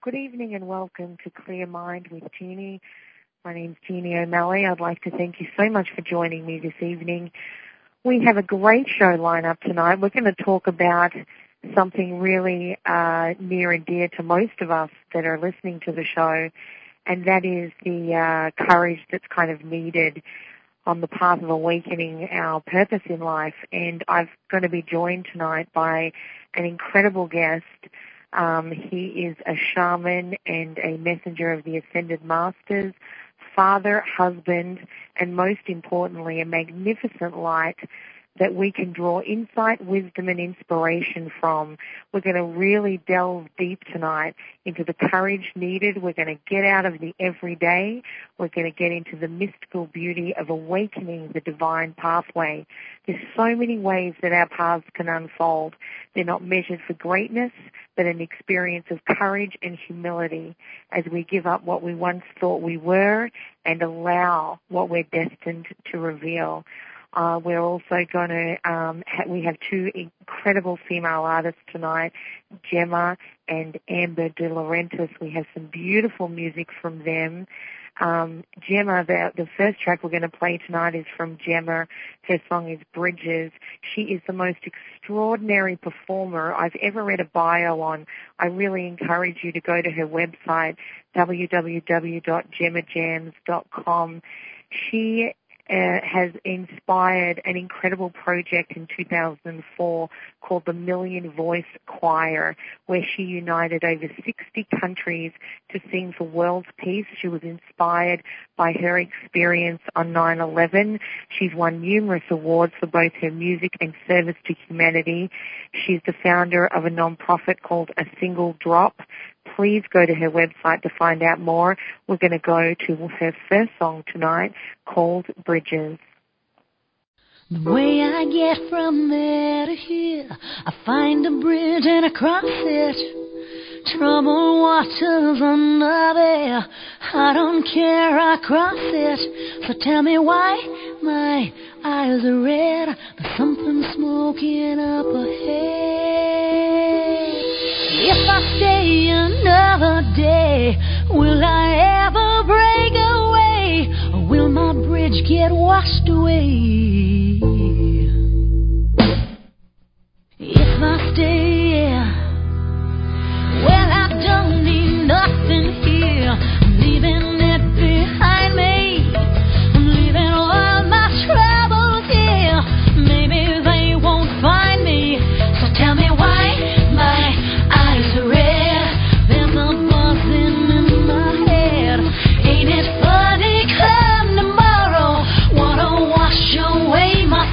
Good evening and welcome to Clear Mind with Jeannie. My name's Jeannie O'Malley. I'd like to thank you so much for joining me this evening. We have a great show lined up tonight. We're going to talk about something really near and dear to most of us that are listening to the show, and that is the courage that's kind of needed on the path of awakening our purpose in life. And I'm going to be joined tonight by an incredible guest. He is a shaman and a messenger of the Ascended Masters, father, husband, and most importantly, a magnificent light that we can draw insight, wisdom, and inspiration from. We're going to really delve deep tonight into the courage needed. We're going to get out of the everyday. We're going to get into the mystical beauty of awakening the divine pathway. There's so many ways that our paths can unfold. They're not measured for greatness, but an experience of courage and humility as we give up what we once thought we were and allow what we're destined to reveal. We're also going to, we have two incredible female artists tonight, Gemma and Amber De Laurentiis. We have some beautiful music from them. Gemma, the first track we're going to play tonight is from Gemma. Her song is Bridges. She is the most extraordinary performer I've ever read a bio on. I really encourage you to go to her website, www.gemmajams.com. She has inspired an incredible project in 2004 called the Million Voice Choir, where she united over 60 countries to sing for world peace. She was inspired by her experience on 9/11. She's won numerous awards for both her music and service to humanity. She's the founder of a non-profit called A Single Drop. Please go to her website to find out more. We're going to go to her first song tonight called Bridges. The way I get from there to here, I find a bridge and I cross it. Troubled waters under there, I don't care, I cross it. So tell me why my eyes are red, there's something smoking up ahead. If I stay another day, will I ever break away? Or will my bridge get washed away? If I stay, well, I don't need nothing here. I'm leaving it behind me. I'm leaving all my troubles here. Maybe they won't find me. So tell me why my eyes are red. There's a buzzing in my head. Ain't it funny? Come tomorrow, wanna wash away my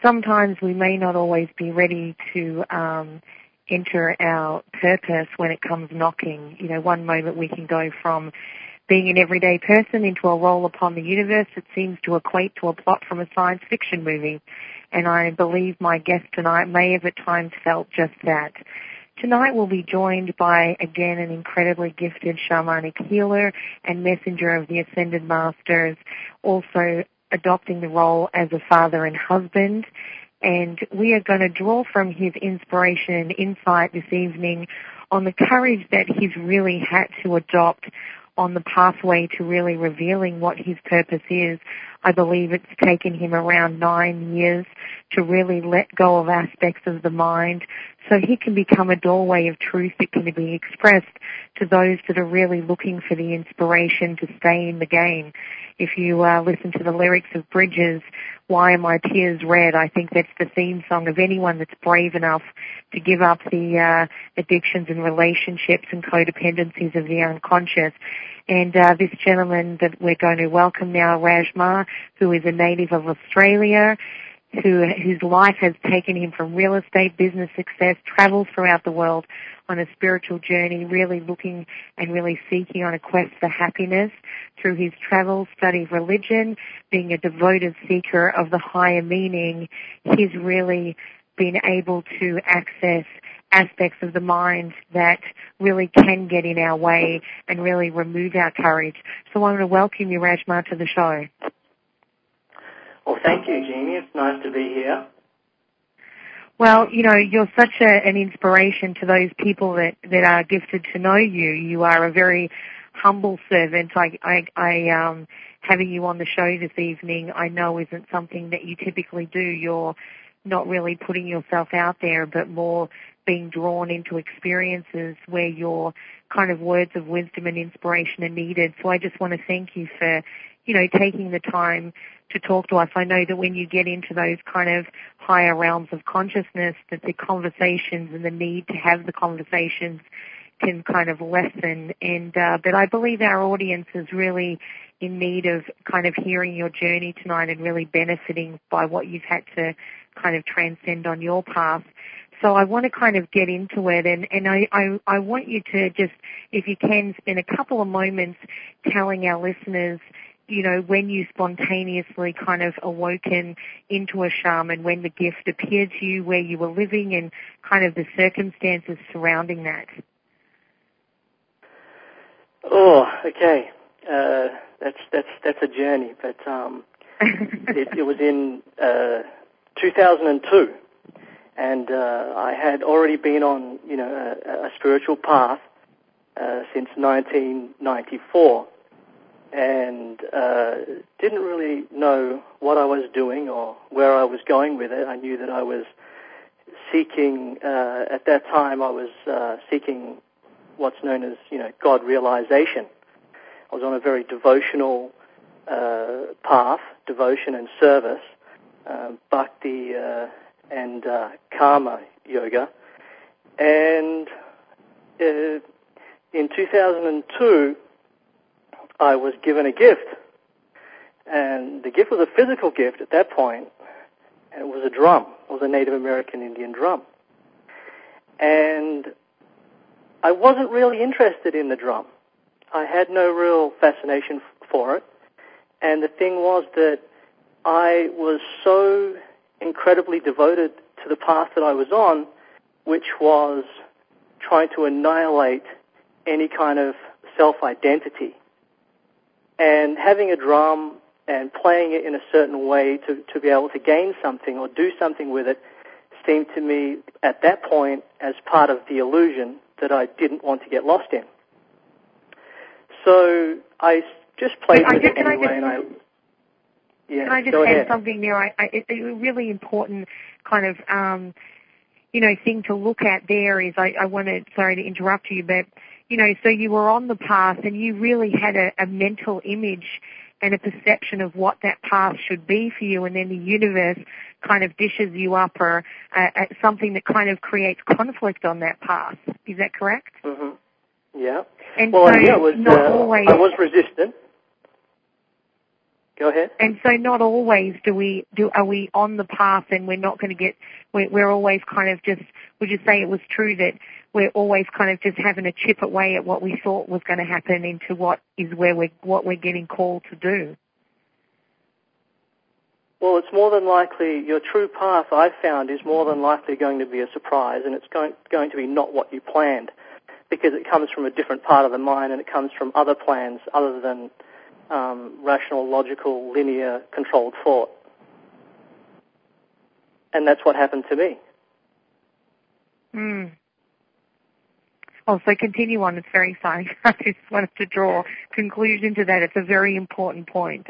sometimes we may not always be ready to enter our purpose when it comes knocking. You know, one moment we can go from being an everyday person into a role upon the universe that seems to equate to a plot from a science fiction movie. And I believe my guest tonight may have at times felt just that. Tonight we'll be joined by, again, an incredibly gifted shamanic healer and messenger of the Ascended Masters, also adopting the role as a father and husband. And we are going to draw from his inspiration and insight this evening on the courage that he's really had to adopt on the pathway to really revealing what his purpose is. I believe it's taken him around 9 years to really let go of aspects of the mind so he can become a doorway of truth that can be expressed to those that are really looking for the inspiration to stay in the game. If you listen to the lyrics of Bridges, Why Are My Tears Red? I think that's the theme song of anyone that's brave enough to give up the addictions and relationships and codependencies of the unconscious. And this gentleman that we're going to welcome now, Rajma, who is a native of Australia, whose life has taken him from real estate, business success, travels throughout the world on a spiritual journey, really looking and really seeking on a quest for happiness through his travels, study of religion, being a devoted seeker of the higher meaning. He's really been able to access aspects of the mind that really can get in our way and really remove our courage. So I want to welcome you, Rajma, to the show. Well, thank you, Jeannie. It's nice to be here. Well, you know, you're such an inspiration to those people that are gifted to know you. You are a very humble servant. Having you on the show this evening, I know isn't something that you typically do. You're not really putting yourself out there, but more being drawn into experiences where your kind of words of wisdom and inspiration are needed. So I just want to thank you for, you know, taking the time to talk to us. I know that when you get into those kind of higher realms of consciousness, that the conversations and the need to have the conversations can kind of lessen. And but I believe our audience is really in need of kind of hearing your journey tonight and really benefiting by what you've had to kind of transcend on your path. So I want to kind of get into it, and I want you to just, if you can, spend a couple of moments telling our listeners, you know, when you spontaneously kind of awoken into a shaman, when the gift appeared to you, where you were living, and kind of the circumstances surrounding that. Oh, okay. That's a journey, but it was in 2002, and I had already been on, you know, a spiritual path since 1994. And didn't really know what I was doing or where I was going with it. I knew that I was seeking, at that time I was seeking what's known as, you know, God realization. I was on a very devotional path, devotion and service, bhakti and karma yoga. And in 2002, I was given a gift, and the gift was a physical gift at that point, and it was a drum. It was a Native American Indian drum. And I wasn't really interested in the drum. I had no real fascination for it, and the thing was that I was so incredibly devoted to the path that I was on, which was trying to annihilate any kind of self-identity. And having a drum and playing it in a certain way to be able to gain something or do something with it seemed to me at that point as part of the illusion that I didn't want to get lost in. So I just played with it anyway. Can I just add something there? It's a really important kind of, you know, thing to look at there is I want to, sorry to interrupt you, but you know, so you were on the path and you really had a mental image and a perception of what that path should be for you, and then the universe kind of dishes you up or something that kind of creates conflict on that path. Is that correct? Mm-hmm. Yeah. And well, so yeah, I was resistant. Go ahead. And so not always are we on the path, and we're not going to get, we're always kind of just, would you say it was true that we're always kind of just having a chip away at what we thought was going to happen into what we're getting called to do? Well, it's more than likely, your true path, I've found, is more than likely going to be a surprise, and it's going to be not what you planned, because it comes from a different part of the mind, and it comes from other plans other than rational, logical, linear, controlled thought. And that's what happened to me. Oh, so continue on. It's very exciting. I just wanted to draw conclusion to that. It's a very important point.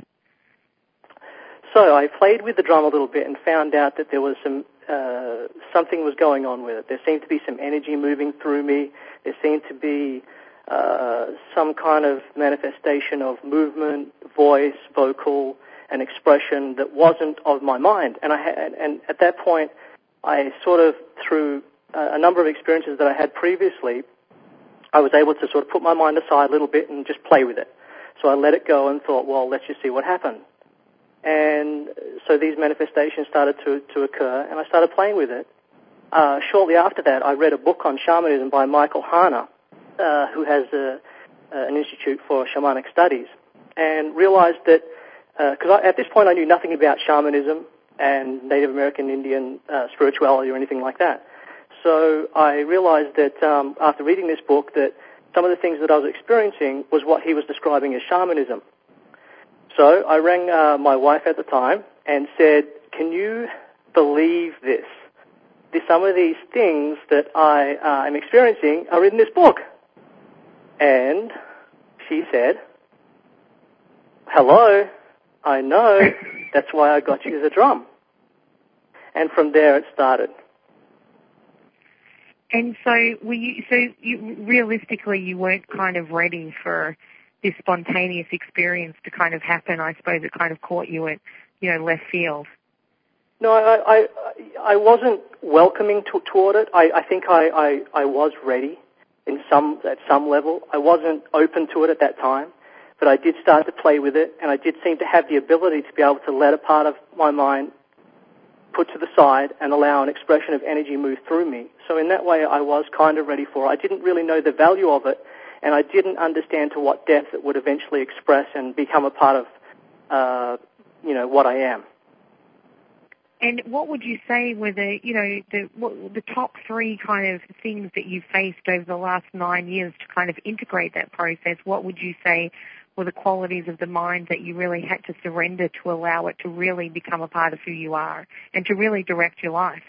So I played with the drum a little bit and found out that there was something was going on with it. There seemed to be some energy moving through me. There seemed to be some kind of manifestation of movement, voice, vocal, and expression that wasn't of my mind. And at that point, I sort of, through a number of experiences that I had previously, I was able to sort of put my mind aside a little bit and just play with it. So I let it go and thought, well, let's just see what happened. And so these manifestations started to occur, and I started playing with it. Shortly after that, I read a book on shamanism by Michael Harner, who has an institute for shamanic studies, and realized that, because at this point I knew nothing about shamanism and Native American Indian spirituality or anything like that. So I realized that after reading this book that some of the things that I was experiencing was what he was describing as shamanism. So I rang my wife at the time and said, can you believe this? Some of these things that I am experiencing are in this book. And she said, hello, I know, that's why I got you the drum. And from there it started. And so realistically you weren't kind of ready for this spontaneous experience to kind of happen. I suppose it kind of caught you at, left field. No, I wasn't welcoming toward it. I think I was ready at some level. I wasn't open to it at that time, but I did start to play with it, and I did seem to have the ability to be able to let a part of my mind put to the side and allow an expression of energy move through me. So in that way, I was kind of ready for it. I didn't really know the value of it, and I didn't understand to what depth it would eventually express and become a part of, what I am. And what would you say were the top three kind of things that you faced over the last 9 years to kind of integrate that process? What would you say were the qualities of the mind that you really had to surrender to allow it to really become a part of who you are and to really direct your life?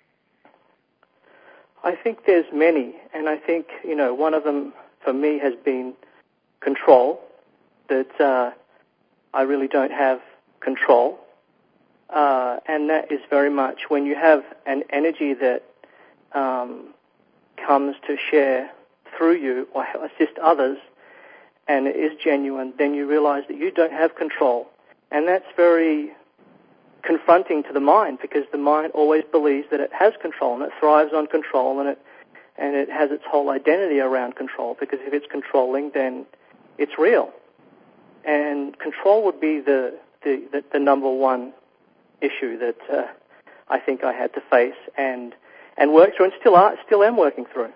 I think there's many, and I think, one of them for me has been control, that I really don't have control. And that is very much when you have an energy that comes to share through you or assist others, and it is genuine, then you realize that you don't have control. And that's very confronting to the mind, because the mind always believes that it has control, and it thrives on control, and it has its whole identity around control, because if it's controlling, then it's real. And control would be the number one issue that I think I had to face and work through, and still am working through.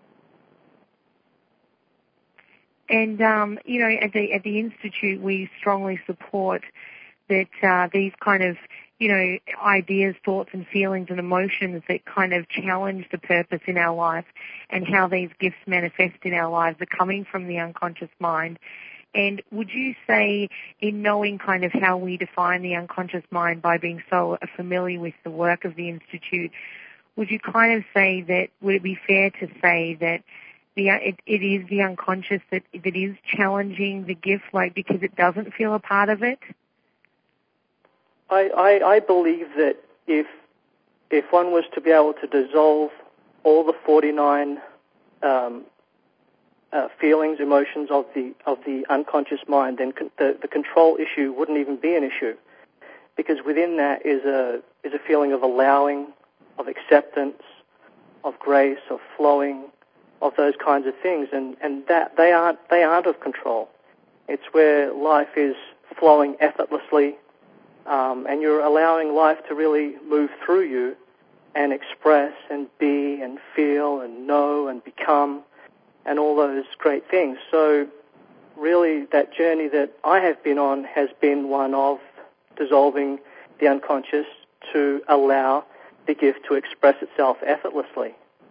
And at the Institute, we strongly support that these kind of ideas, thoughts, and feelings and emotions that kind of challenge the purpose in our life and how these gifts manifest in our lives are coming from the unconscious mind. And would you say, in knowing kind of how we define the unconscious mind by being so familiar with the work of the Institute, would you kind of say that, would it be fair to say that it is the unconscious that is challenging the gift, because it doesn't feel a part of it? I believe that if one was to be able to dissolve all the 49 feelings, emotions of the unconscious mind, then the control issue wouldn't even be an issue, because within that is a feeling of allowing, of acceptance, of grace, of flowing, of those kinds of things, and that they aren't of control. It's where life is flowing effortlessly, and you're allowing life to really move through you and express and be and feel and know and become and all those great things. So really that journey that I have been on has been one of dissolving the unconscious to allow the gift to express itself effortlessly.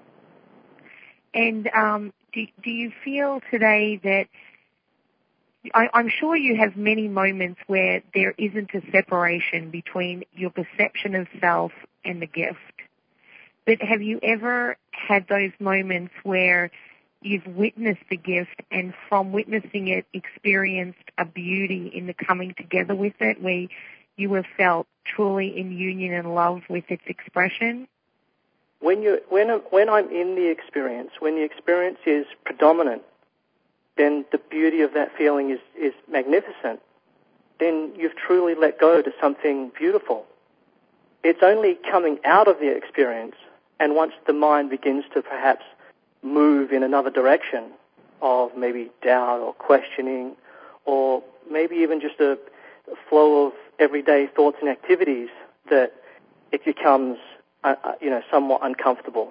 And do you feel today that, I'm sure you have many moments where there isn't a separation between your perception of self and the gift, but have you ever had those moments where you've witnessed the gift and from witnessing it experienced a beauty in the coming together with it, where you have felt truly in union and love with its expression? When I'm in the experience, when the experience is predominant, then the beauty of that feeling is magnificent. Then you've truly let go to something beautiful. It's only coming out of the experience, and once the mind begins to perhaps move in another direction of maybe doubt or questioning, or maybe even just a flow of everyday thoughts and activities, that it becomes somewhat uncomfortable.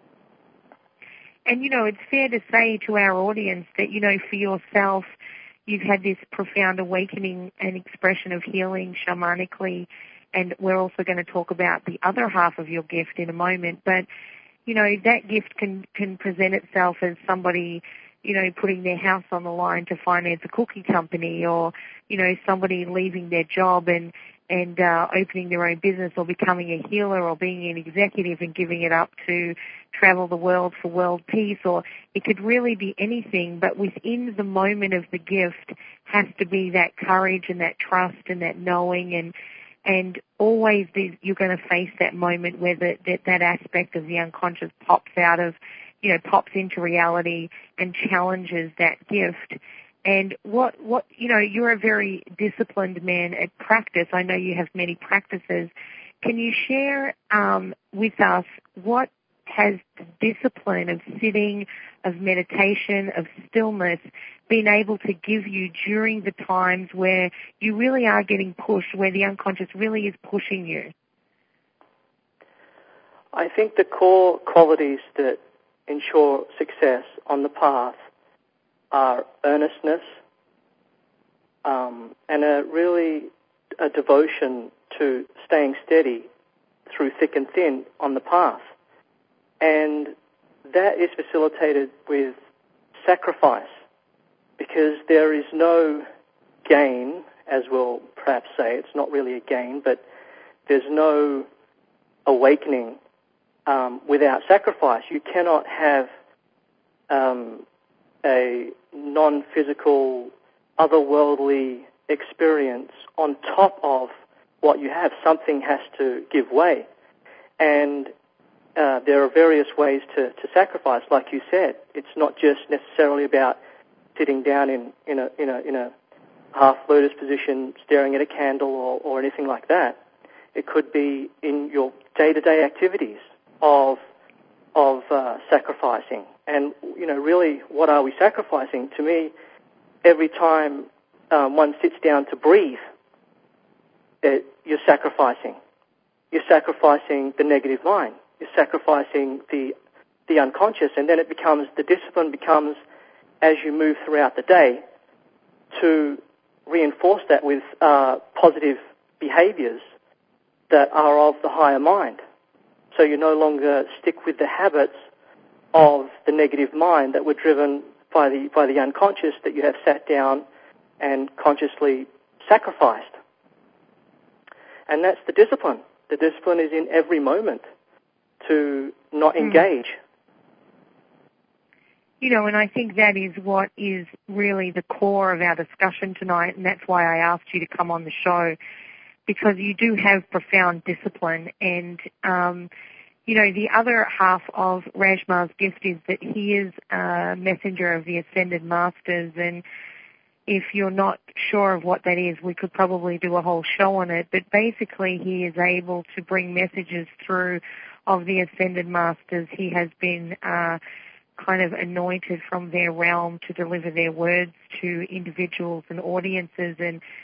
And, it's fair to say to our audience that, for yourself, you've had this profound awakening and expression of healing shamanically, and we're also going to talk about the other half of your gift in a moment. But, that gift can present itself as somebody, putting their house on the line to finance a cookie company, or, somebody leaving their job and opening their own business, or becoming a healer, or being an executive and giving it up to travel the world for world peace, or it could really be anything, but within the moment of the gift has to be that courage and that trust and that knowing, and always you're going to face that moment where that aspect of the unconscious pops into reality and challenges that gift. And what you're a very disciplined man at practice. I know you have many practices. Can you share with us what has the discipline of sitting, of meditation, of stillness been able to give you during the times where you really are getting pushed, where the unconscious really is pushing you? I think the core qualities that ensure success on the path are earnestness, and a devotion to staying steady through thick and thin on the path. And that is facilitated with sacrifice, because there is no gain, as we'll perhaps say. It's not really a gain, but there's no awakening without sacrifice. You cannot have a non-physical, otherworldly experience on top of what you have. Something has to give way. And there are various ways to sacrifice, like you said. It's not just necessarily about sitting down in a half lotus position, staring at a candle or anything like that. It could be in your day-to-day activities of sacrificing. And really, what are we sacrificing? To me, every time one sits down to breathe, you're sacrificing. You're sacrificing the negative mind. You're sacrificing the unconscious, and then the discipline becomes, as you move throughout the day, to reinforce that with positive behaviors that are of the higher mind. So you no longer stick with the habits of the negative mind that were driven by the unconscious that you have sat down and consciously sacrificed. And that's the discipline. The discipline is in every moment to not engage. And I think that is what is really the core of our discussion tonight, and that's why I asked you to come on the show, because you do have profound discipline. And, the other half of Rajma's gift is that he is a messenger of the Ascended Masters, and if you're not sure of what that is, we could probably do a whole show on it, but basically he is able to bring messages through of the Ascended Masters. He has been kind of anointed from their realm to deliver their words to individuals and audiences, and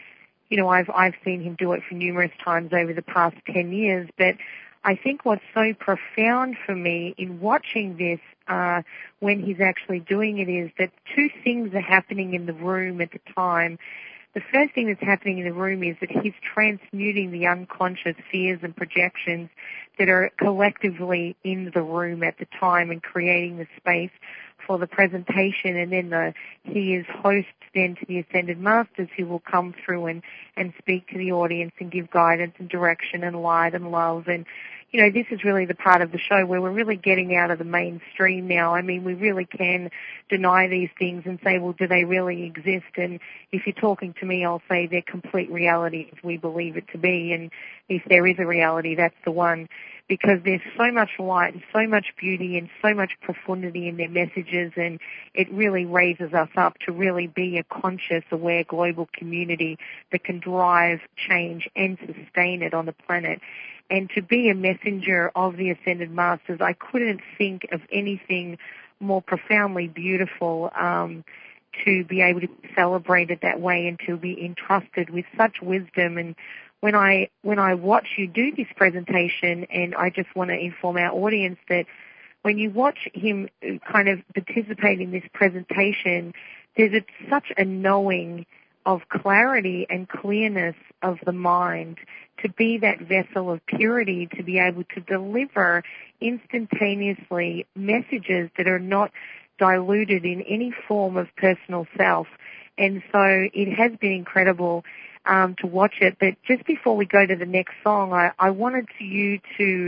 I've seen him do it for numerous times over the past 10 years, but I think what's so profound for me in watching this when he's actually doing it is that two things are happening in the room at the time. The first thing that's happening in the room is that he's transmuting the unconscious fears and projections that are collectively in the room at the time and creating the space for the presentation. And then he is host then to the Ascended Masters, who will come through and speak to the audience and give guidance and direction and light and love. And this is really the part of the show where we're really getting out of the mainstream now. I mean, we really can deny these things and say, well, do they really exist? And if you're talking to me, I'll say they're complete reality as we believe it to be. And if there is a reality, that's the one. Because there's so much light and so much beauty and so much profundity in their messages, and it really raises us up to really be a conscious, aware global community that can drive change and sustain it on the planet. And to be a messenger of the Ascended Masters, I couldn't think of anything more profoundly beautiful to be able to celebrate it that way and to be entrusted with such wisdom. And when I watch you do this presentation, and I just want to inform our audience that when you watch him kind of participate in this presentation, there's such a knowing of clarity and clearness of the mind, to be that vessel of purity, to be able to deliver instantaneously messages that are not diluted in any form of personal self. And so it has been incredible to watch it. But just before we go to the next song, I wanted you to,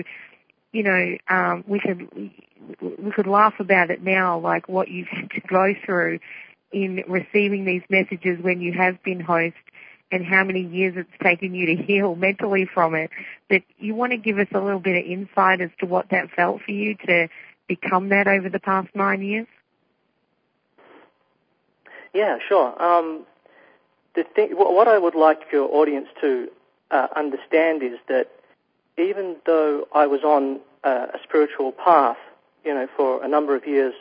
we could laugh about it now, like what you've had to go through in receiving these messages when you have been host, and how many years it's taken you to heal mentally from it. But you want to give us a little bit of insight as to what that felt for you to become that over the past 9 years? Yeah, sure. What I would like your audience to understand is that even though I was on a spiritual path, for a number of years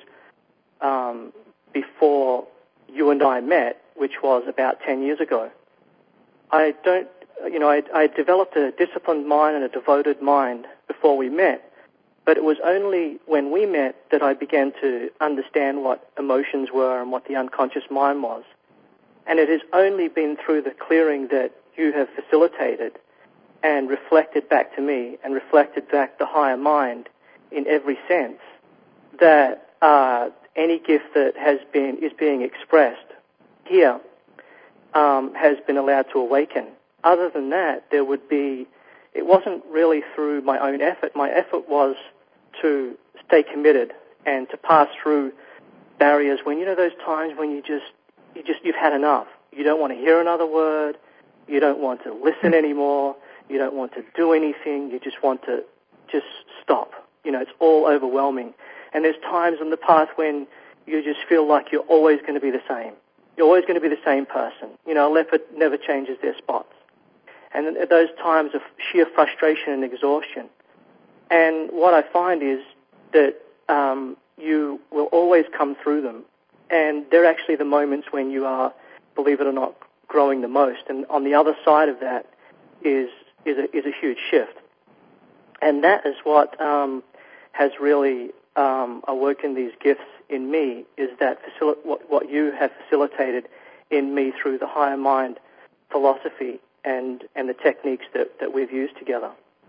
before you and I met, which was about 10 years ago, I developed a disciplined mind and a devoted mind before we met, but it was only when we met that I began to understand what emotions were and what the unconscious mind was. And it has only been through the clearing that you have facilitated and reflected back to me and reflected back the higher mind in every sense that any gift that is being expressed here has been allowed to awaken. Other than that, it wasn't really through my own effort. My effort was to stay committed and to pass through barriers when, those times when you've had enough. You don't want to hear another word. You don't want to listen anymore. You don't want to do anything. You just want to just stop. It's all overwhelming. And there's times on the path when you just feel like you're always going to be the same. You're always going to be the same person. A leopard never changes their spots. And at those times of sheer frustration and exhaustion. And what I find is that you will always come through them. And they're actually the moments when you are, believe it or not, growing the most. And on the other side of that is a huge shift. And that is what has really awoken these gifts in me, is that what you have facilitated in me through the higher mind philosophy and the techniques that we've used together.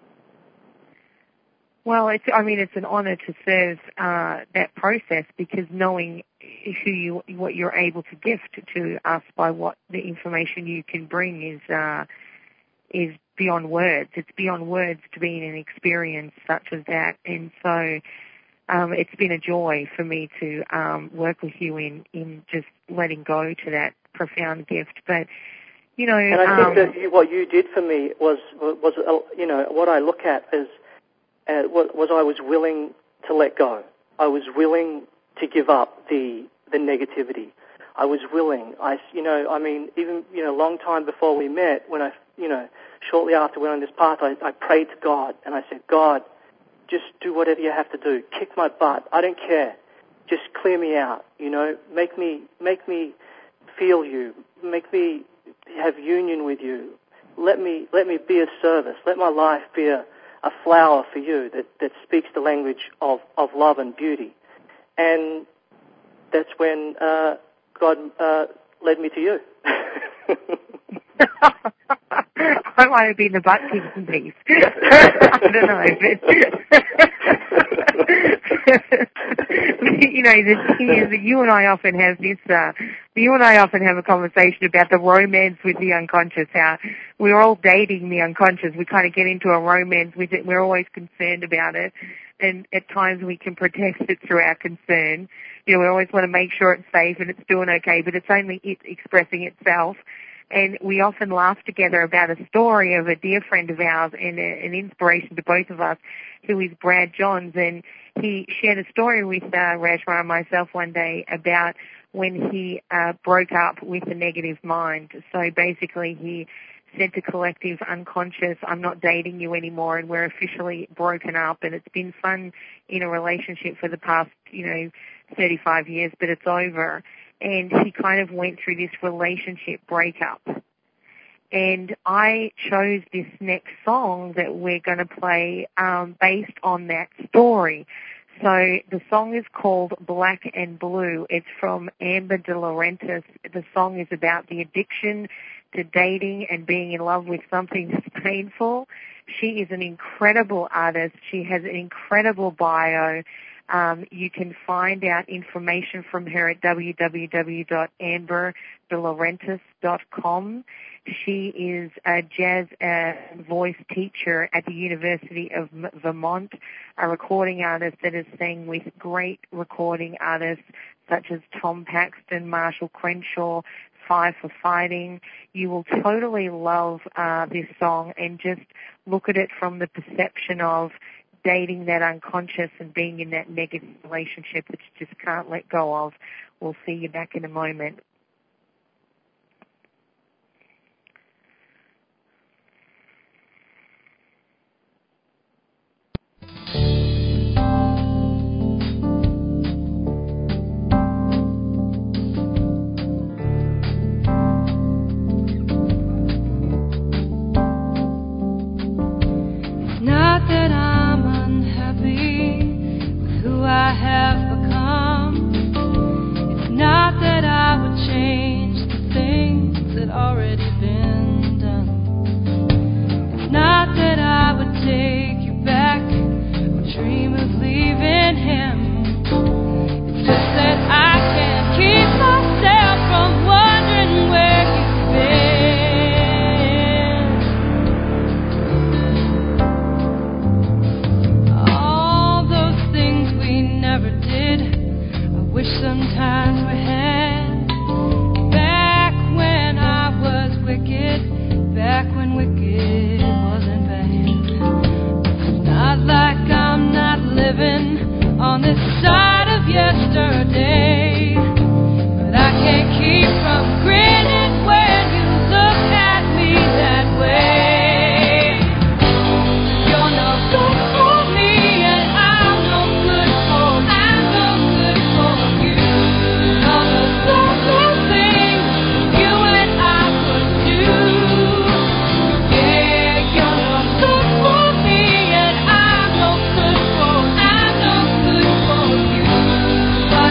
Well, it's an honor to serve that process, because knowing what you're able to gift to us by what the information you can bring is beyond words. It's beyond words to be in an experience such as that. And so it's been a joy for me to work with you in just letting go to that profound gift. But and I think that what you did for me was what I look at as was I was willing to let go. I was willing to give up the negativity. I was willing. Even a long time before we met, when shortly after we went on this path, I prayed to God and I said, God, just do whatever you have to do. Kick my butt. I don't care. Just clear me out. Make me feel you. Make me have union with you. Let me be a service. Let my life be a flower for you that speaks the language of love and beauty. And that's when God led me to you. I might have been the butt kicking piece. I don't know. You know, the thing is that you and I often have this. You and I often have a conversation about the romance with the unconscious. How we're all dating the unconscious. We kind of get into a romance with it. We're always concerned about it, and at times we can protect it through our concern. You know, we always want to make sure it's safe and it's doing okay, but it's only it expressing itself. And we often laugh together about a story of a dear friend of ours and an inspiration to both of us, who is Brad Johns. And he shared a story with Rashma and myself one day about when he broke up with a negative mind. So basically he said to collective unconscious, I'm not dating you anymore, and we're officially broken up. And it's been fun in a relationship for the past, 35 years, but it's over. And he kind of went through this relationship breakup. And I chose this next song that we're going to play based on that story. So the song is called Black and Blue. It's from Amber De Laurentiis. The song is about the addiction to dating and being in love with something that's painful. She is an incredible artist. She has an incredible bio. You can find out information from her at www.amberdelaurentis.com. She is a jazz voice teacher at the University of Vermont, a recording artist that has sang with great recording artists such as Tom Paxton, Marshall Crenshaw, Five for Fighting. You will totally love this song and just look at it from the perception of dating that unconscious and being in that negative relationship that you just can't let go of. We'll see you back in a moment. I have become. It's not that I would change the things that already been done. It's not that I would take you back or dream of leaving him. It's just that I can't keep myself from wondering where you've been. All those things we never did, I wish sometimes we had. Back when I was wicked, back when wicked wasn't bad. It's not like I'm not living on this side of yesterday, but I can't keep from grinning when you look at me that way. You're no good for me, and I'm no good for you. All the lovely things you and I would do. Yeah, you're no good for me, and I'm no good for you.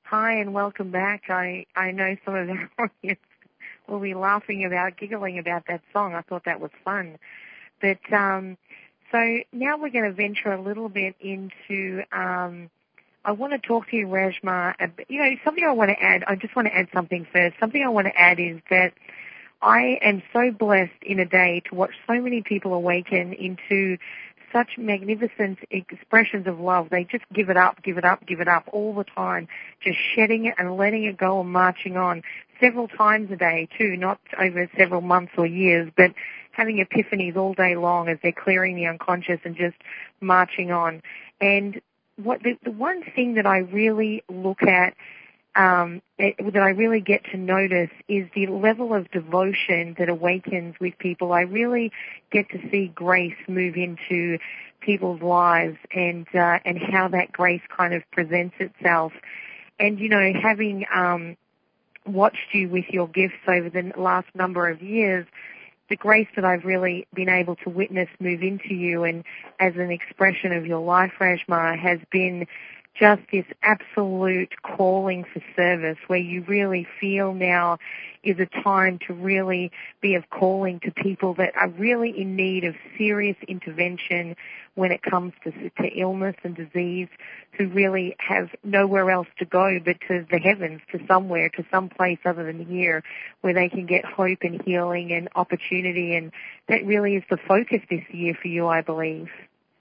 Hi and welcome back. I know some of our audience will be giggling about that song. I thought that was fun. But so now we're going to venture a little bit into, I want to talk to you, Reshma. Something I want to add, I just want to add something first. Something I want to add is that I am so blessed in a day to watch so many people awaken into such magnificent expressions of love. They just give it up all the time, just shedding it and letting it go and marching on several times a day too, not over several months or years, but having epiphanies all day long as they're clearing the unconscious and just marching on. And the one thing that I really look at, that I really get to notice is the level of devotion that awakens with people. I really get to see grace move into people's lives and how that grace kind of presents itself. And, having watched you with your gifts over the last number of years, the grace that I've really been able to witness move into you and as an expression of your life, Reshma, has been just this absolute calling for service where you really feel now is a time to really be of calling to people that are really in need of serious intervention when it comes to illness and disease, who really have nowhere else to go but to the heavens, to somewhere, to some place other than here, where they can get hope and healing and opportunity. And that really is the focus this year for you, I believe.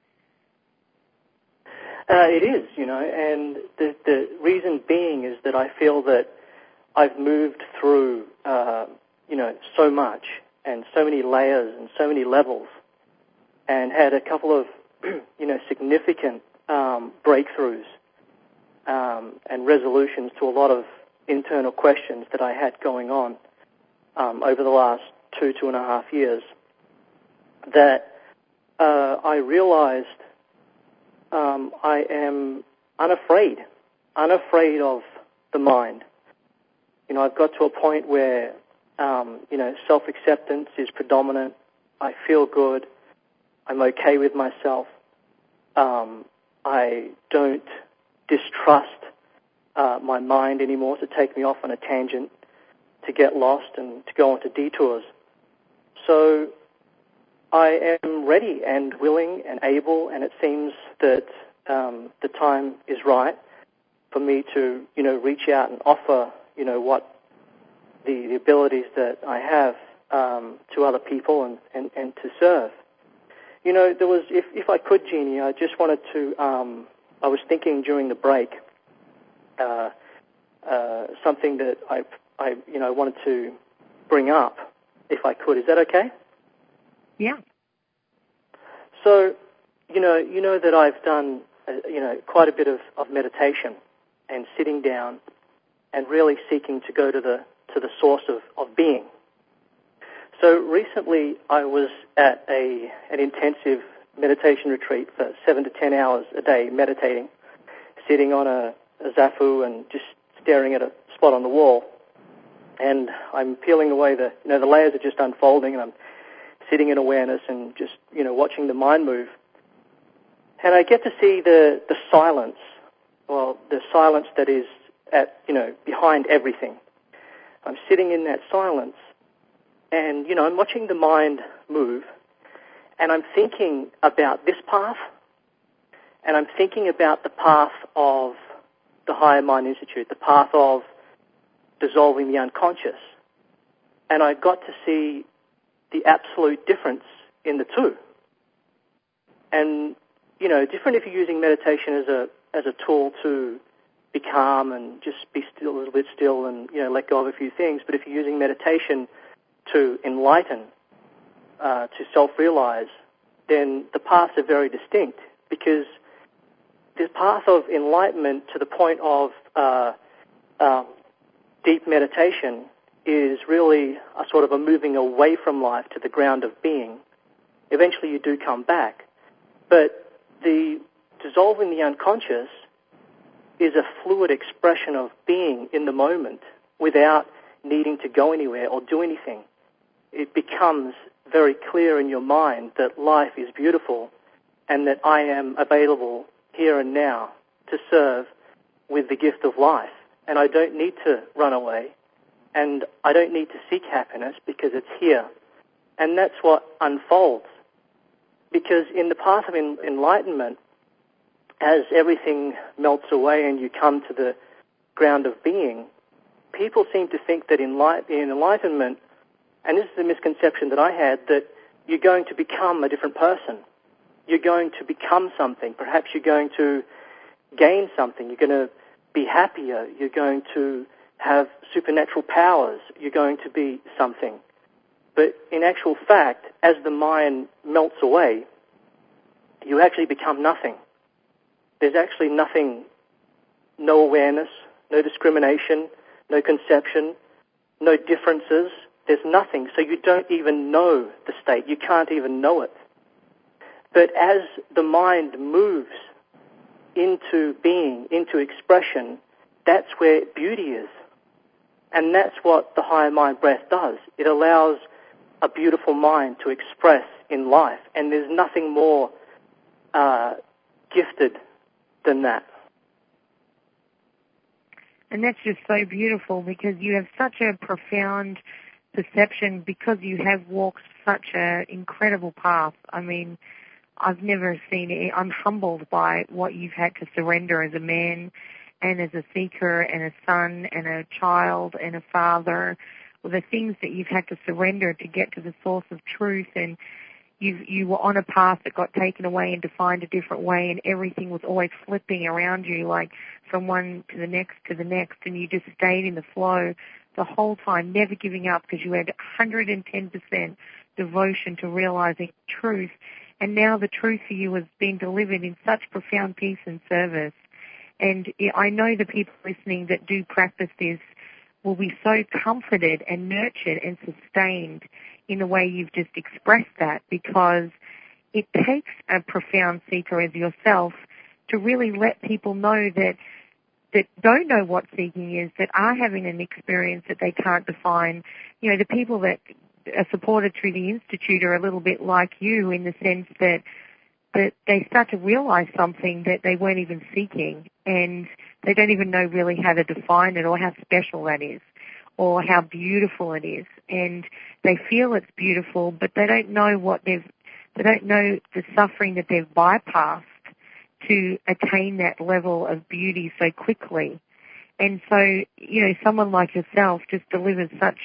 It is, and the reason being is that I feel that I've moved through, so much and so many layers and so many levels and had a couple of, significant breakthroughs and resolutions to a lot of internal questions that I had going on over the last 2.5 years, that I realized I am unafraid of the mind. I've got to a point where, self-acceptance is predominant. I feel good. I'm okay with myself. I don't distrust my mind anymore to take me off on a tangent, to get lost and to go onto detours. So I am ready and willing and able, and it seems that the time is right for me to, reach out and offer, what the abilities that I have to other people and to serve. There was, if I could, Jeannie, I just wanted to, I was thinking during the break, something that I wanted to bring up, if I could. Is that okay? Yeah. So, you know that I've done, quite a bit of meditation and sitting down and really seeking to go to the source of being. So recently I was at an intensive meditation retreat for 7 to 10 hours a day meditating, sitting on a zafu and just staring at a spot on the wall. And I'm peeling away the layers are just unfolding, and I'm sitting in awareness and just, watching the mind move. And I get to see the silence, the silence that is behind everything. I'm sitting in that silence and, I'm watching the mind move, and I'm thinking about this path, and I'm thinking about the path of the Higher Mind Institute, the path of dissolving the unconscious. And I got to see the absolute difference in the two. And, different if you're using meditation as a tool to be calm and just be still, a little bit still and, let go of a few things. But if you're using meditation to enlighten, to self-realize, then the paths are very distinct, because the path of enlightenment to the point of deep meditation is really a sort of a moving away from life to the ground of being. Eventually you do come back. But the dissolving the unconscious is a fluid expression of being in the moment without needing to go anywhere or do anything. It becomes very clear in your mind that life is beautiful and that I am available here and now to serve with the gift of life. and I don't need to run away, and I don't need to seek happiness because it's here. And that's what unfolds. Because in the path of enlightenment, as everything melts away and you come to the ground of being, people seem to think that in enlightenment, and this is a misconception that I had, that you're going to become a different person. You're going to become something. Perhaps you're going to gain something. You're going to be happier. You're going to have supernatural powers. You're going to be something. But in actual fact, as the mind melts away, you actually become nothing. There's actually nothing, no awareness, no discrimination, no conception, no differences. There's nothing. So you don't even know the state. You can't even know it. But as the mind moves into being, into expression, that's where beauty is. And that's what the higher mind breath does. It allows a beautiful mind to express in life. And there's nothing more gifted than that. And that's just so beautiful because you have such a profound perception because you have walked such an incredible path. I mean, I've never seen it. I'm humbled by what you've had to surrender as a man and as a seeker and a son and a child and a father, the things that you've had to surrender to get to the source of truth. And you were on a path that got taken away and defined a different way, and everything was always flipping around you, like from one to the next, and you just stayed in the flow the whole time, never giving up because you had 110% devotion to realizing truth. And now the truth for you has been delivered in such profound peace and service. And I know the people listening that do practice this will be so comforted and nurtured and sustained in the way you've just expressed that, because it takes a profound seeker as yourself to really let people know that don't know what seeking is, that are having an experience that they can't define. You know, the people that are supported through the Institute are a little bit like you in the sense that they start to realize something that they weren't even seeking, and they don't even know really how to define it or how special that is or how beautiful it is. And they feel it's beautiful, but they don't know they don't know the suffering that they've bypassed to attain that level of beauty so quickly. And so, you know, someone like yourself just delivers such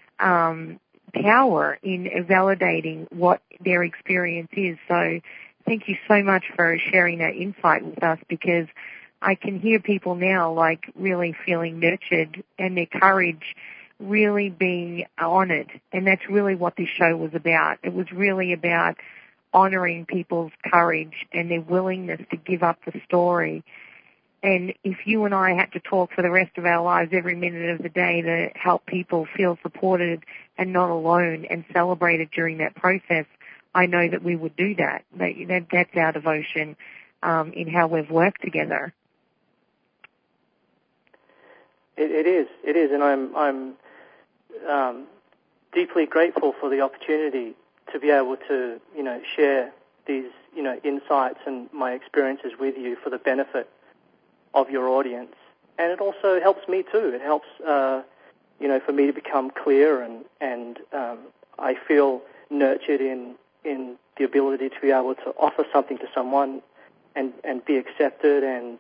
power in validating what their experience is. So thank you so much for sharing that insight with us, because I can hear people now like really feeling nurtured and their courage really being honored. And that's really what this show was about. It was really about honoring people's courage and their willingness to give up the story. And if you and I had to talk for the rest of our lives every minute of the day to help people feel supported and not alone and celebrated during that process, I know that we would do that. That's our devotion in how we've worked together. It is, and I'm deeply grateful for the opportunity to be able to, you know, share these, you know, insights and my experiences with you for the benefit of your audience. And it also helps me too. It helps, you know, for me to become clear, and I feel nurtured in the ability to be able to offer something to someone and be accepted, and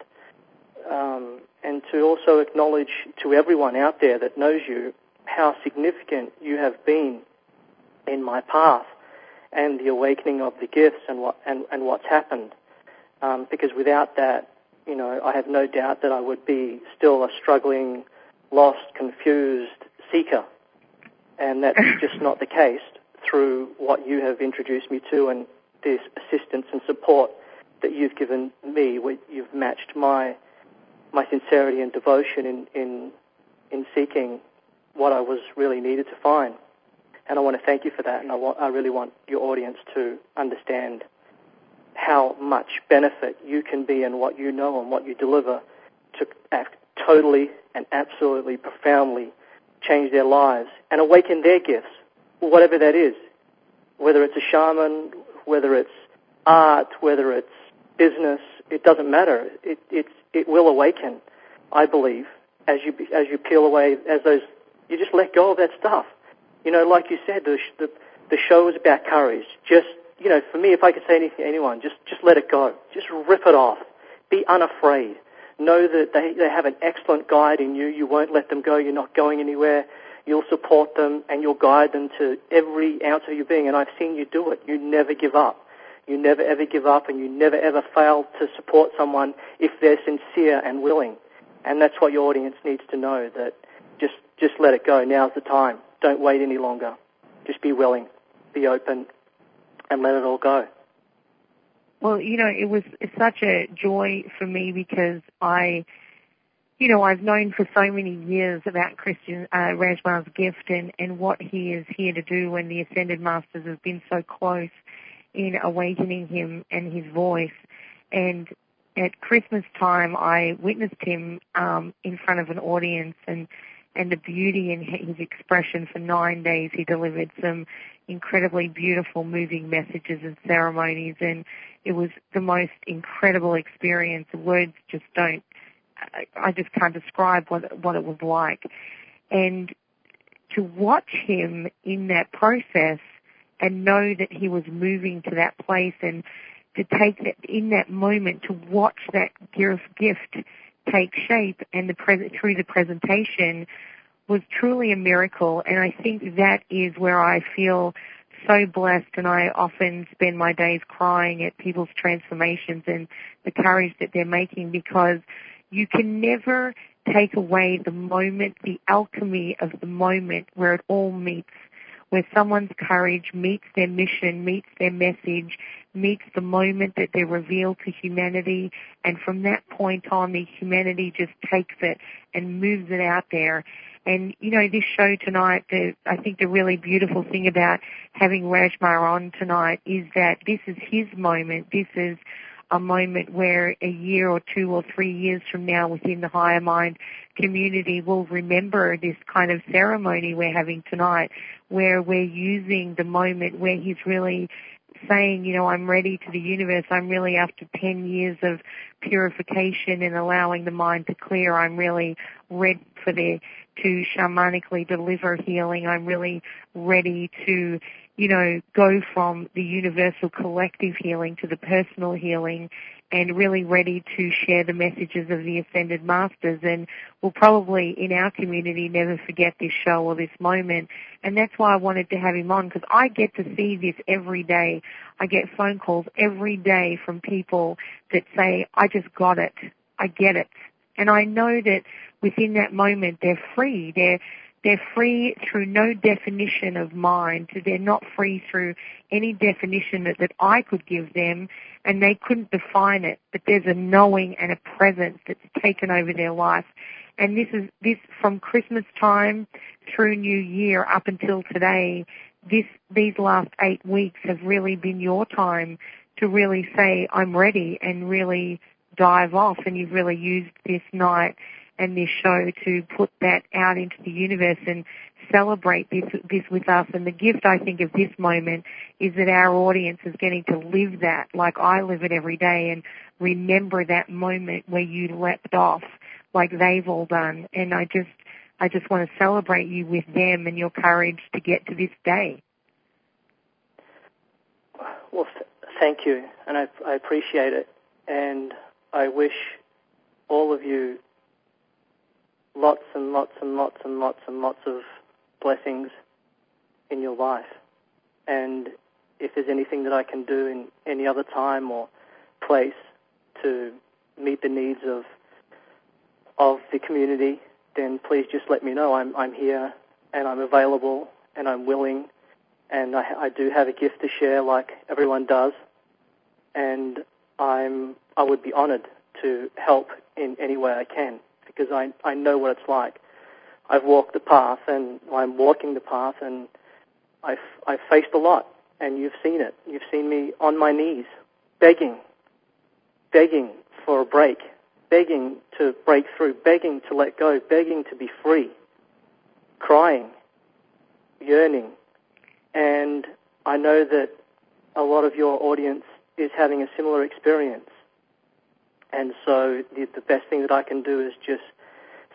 to also acknowledge to everyone out there that knows you how significant you have been in my path and the awakening of the gifts and what's happened. Because without that, you know, I have no doubt that I would be still a struggling, lost, confused seeker. And that's just not the case through what you have introduced me to and this assistance and support that you've given me. You've matched my sincerity and devotion in seeking what I was really needed to find. And I want to thank you for that, and I really want your audience to understand how much benefit you can be and what you know and what you deliver to act totally and absolutely profoundly change their lives and awaken their gifts, whatever that is, whether it's a shaman, whether it's art, whether it's business, it doesn't matter. It will awaken, I believe, as you peel away, you just let go of that stuff. Like you said, the show is about courage. Just, for me, if I could say anything to anyone, just let it go. Just rip it off. Be unafraid. Know that they have an excellent guide in you. You won't let them go. You're not going anywhere. You'll support them and you'll guide them to every ounce of your being. And I've seen you do it. You never give up. You never ever give up, and you never ever fail to support someone if they're sincere and willing. And that's what your audience needs to know, that just let it go. Now's the time. Don't wait any longer. Just be willing, be open, and let it all go. Well, it was such a joy for me because I've known for so many years about Christian Rajmar's gift and what he is here to do, when the Ascended Masters have been so close in awakening him and his voice. And at Christmas time, I witnessed him in front of an audience, and the beauty in his expression. For 9 days, he delivered some incredibly beautiful, moving messages and ceremonies, and it was the most incredible experience. Words just don't, I just can't describe what it was like. And to watch him in that process and know that he was moving to that place, and to take that in that moment, to watch that gift take shape and through the presentation was truly a miracle. And I think that is where I feel so blessed, and I often spend my days crying at people's transformations and the courage that they're making, because you can never take away the moment, the alchemy of the moment where it all meets, where someone's courage meets their mission, meets their message, meets the moment that they're revealed to humanity, and from that point on, the humanity just takes it and moves it out there. And, this show tonight, I think the really beautiful thing about having Rajmar on tonight is that this is his moment. This is a moment where a year or 2 or 3 years from now within the Higher Mind community will remember this kind of ceremony we're having tonight, where we're using the moment where he's really saying, I'm ready to the universe. I'm really, after 10 years of purification and allowing the mind to clear, I'm really ready to shamanically deliver healing. I'm really ready to, go from the universal collective healing to the personal healing, and really ready to share the messages of the Ascended Masters. And we'll probably, in our community, never forget this show or this moment. And that's why I wanted to have him on, because I get to see this every day. I get phone calls every day from people that say, I just got it. I get it. And I know that within that moment, they're free. They're free through no definition of mind. They're not free through any definition that I could give them, and they couldn't define it. But there's a knowing and a presence that's taken over their life. And this from Christmas time through New Year up until today, these last 8 weeks have really been your time to really say, I'm ready, and really dive off. And you've really used this night and this show to put that out into the universe and celebrate this with us. And the gift, I think, of this moment is that our audience is getting to live that like I live it every day, and remember that moment where you leapt off like they've all done. And I just want to celebrate you with them and your courage to get to this day. Well, thank you, and I appreciate it. And I wish all of you lots and lots and lots and lots and lots of blessings in your life. And if there's anything that I can do in any other time or place to meet the needs of the community, then please just let me know. I'm here, and I'm available, and I'm willing, and I do have a gift to share like everyone does, and I would be honored to help in any way I can, because I know what it's like. I've walked the path, and I'm walking the path, and I've faced a lot, and you've seen it. You've seen me on my knees, begging for a break, begging to break through, begging to let go, begging to be free, crying, yearning. And I know that a lot of your audience is having a similar experience. And so the best thing that I can do is just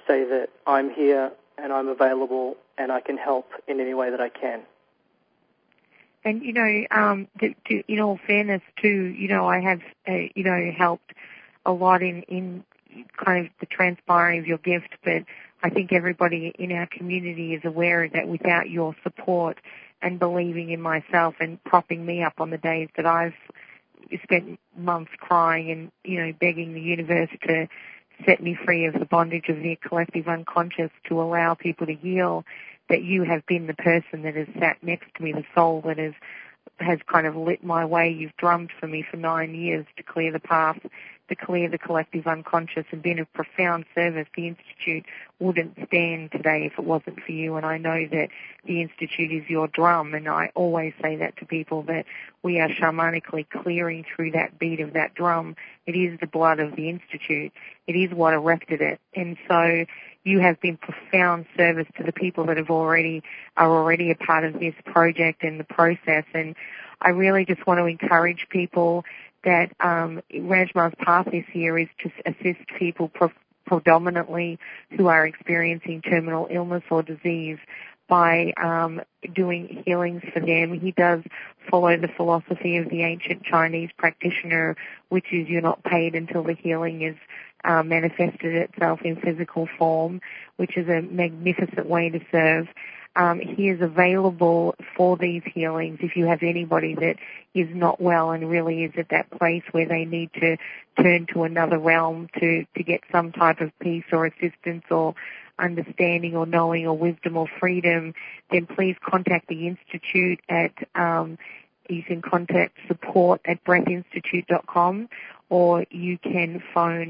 say that I'm here and I'm available and I can help in any way that I can. And, in all fairness, too, I have, helped a lot in kind of the transpiring of your gift, but I think everybody in our community is aware that without your support and believing in myself and propping me up on the days that I've spent months crying and, begging the universe to set me free of the bondage of the collective unconscious to allow people to heal, that you have been the person that has sat next to me, the soul that has kind of lit my way. You've drummed for me for 9 years to clear the path, to clear the collective unconscious, and been of profound service. The Institute wouldn't stand today if it wasn't for you, and I know that the Institute is your drum, and I always say that to people, that we are shamanically clearing through that beat of that drum. It is the blood of the Institute. It is what erected it. And so you have been profound service to the people that are already a part of this project and the process. And I really just want to encourage people that Rajma's path this year is to assist people predominantly who are experiencing terminal illness or disease by doing healings for them. He does follow the philosophy of the ancient Chinese practitioner, which is you're not paid until the healing is manifested itself in physical form, which is a magnificent way to serve. He is available for these healings if you have anybody that is not well and really is at that place where they need to turn to another realm to get some type of peace or assistance or understanding or knowing or wisdom or freedom. Then please contact the Institute at you can contact support at breathinstitute.com, or you can phone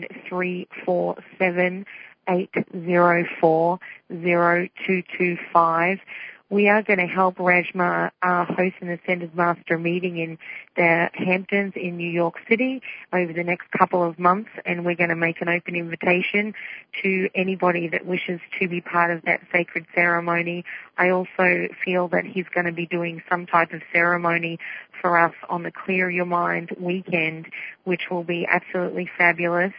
347-804-0225. We are going to help Rajma host an Ascended Master meeting in the Hamptons in New York City over the next couple of months, and we're going to make an open invitation to anybody that wishes to be part of that sacred ceremony. I also feel that he's going to be doing some type of ceremony for us on the Clear Your Mind weekend, which will be absolutely fabulous.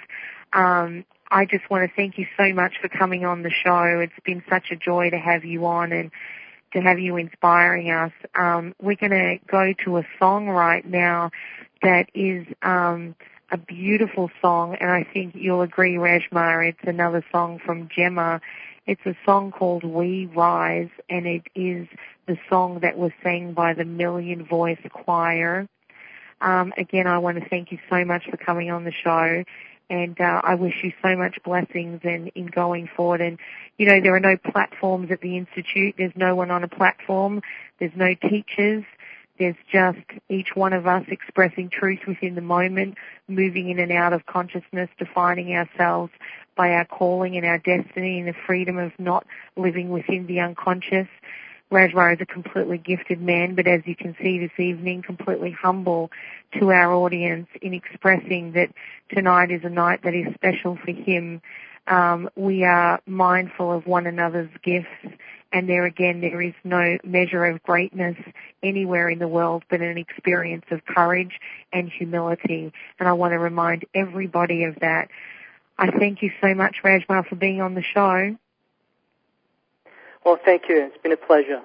I just want to thank you so much for coming on the show. It's been such a joy to have you on and to have you inspiring us. We're going to go to a song right now that is a beautiful song, and I think you'll agree, Rajma, it's another song from Gemma. It's a song called We Rise, and it is the song that was sang by the Million Voice Choir. Again, I want to thank you so much for coming on the show. And I wish you so much blessings in going forward. And, there are no platforms at the Institute. There's no one on a platform. There's no teachers. There's just each one of us expressing truth within the moment, moving in and out of consciousness, defining ourselves by our calling and our destiny and the freedom of not living within the unconscious. Rajma is a completely gifted man, but as you can see this evening, completely humble to our audience in expressing that tonight is a night that is special for him. We are mindful of one another's gifts, and there is no measure of greatness anywhere in the world but an experience of courage and humility, and I want to remind everybody of that. I thank you so much, Rajma, for being on the show. Well, thank you. It's been a pleasure.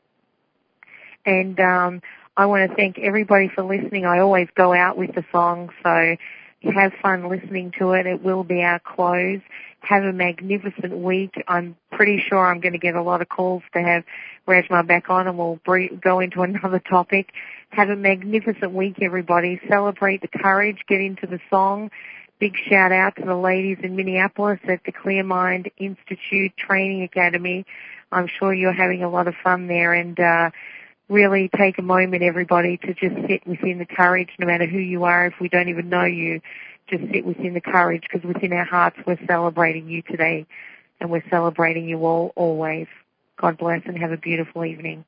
And I want to thank everybody for listening. I always go out with the song, so have fun listening to it. It will be our close. Have a magnificent week. I'm pretty sure I'm going to get a lot of calls to have Rajma back on, and we'll go into another topic. Have a magnificent week, everybody. Celebrate the courage. Get into the song. Big shout out to the ladies in Minneapolis at the Clear Mind Institute Training Academy. I'm sure you're having a lot of fun there, and really take a moment, everybody, to just sit within the courage, no matter who you are. If we don't even know you, just sit within the courage, because within our hearts we're celebrating you today, and we're celebrating you all always. God bless and have a beautiful evening.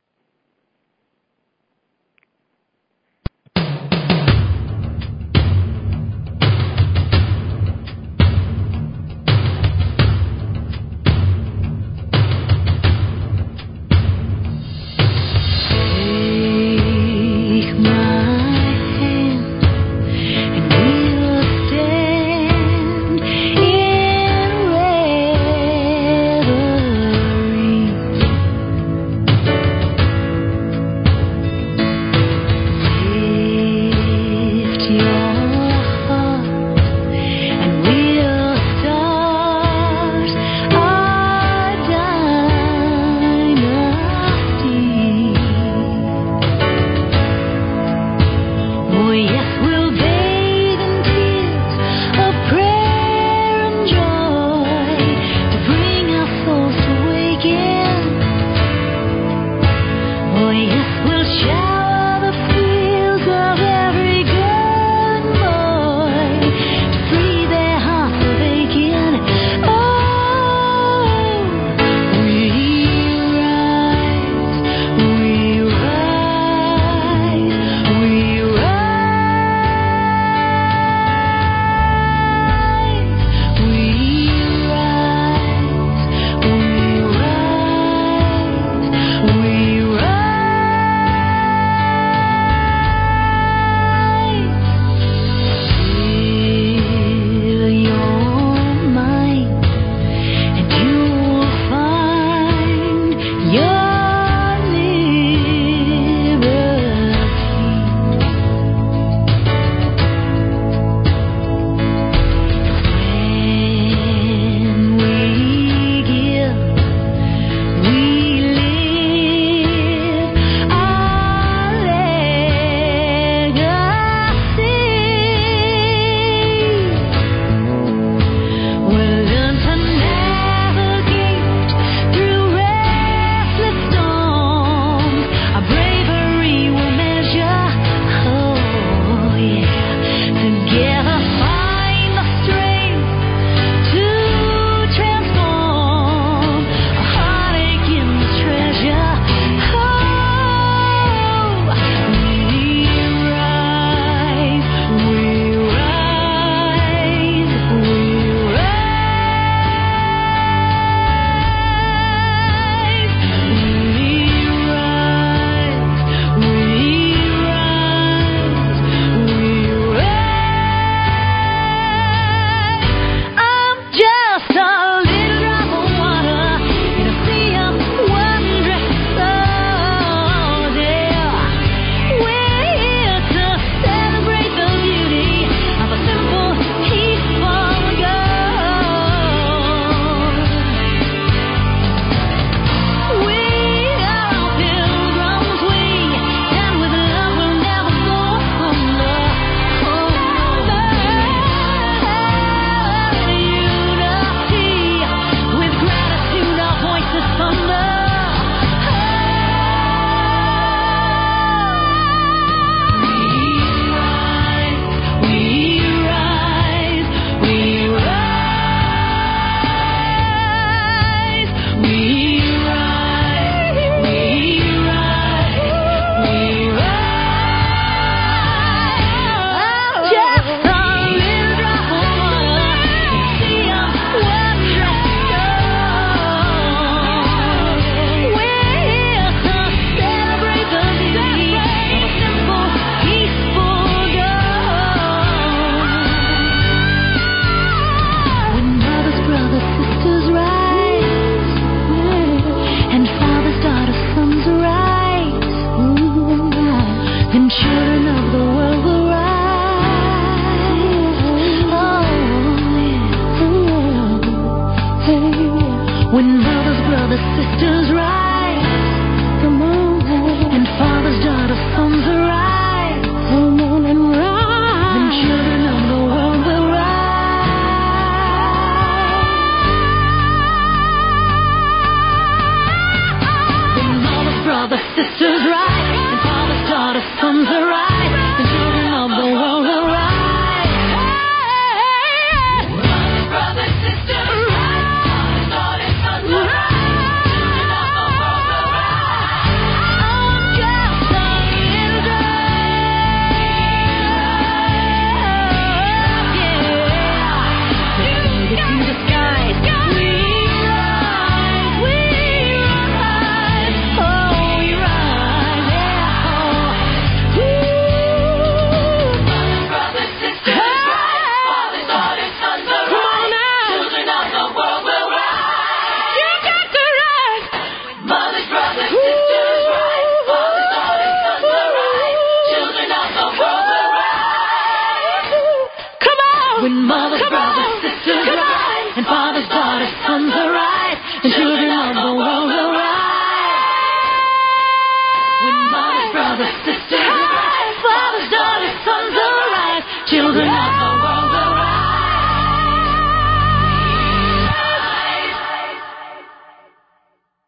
Hey, when mothers, brothers, sisters rise.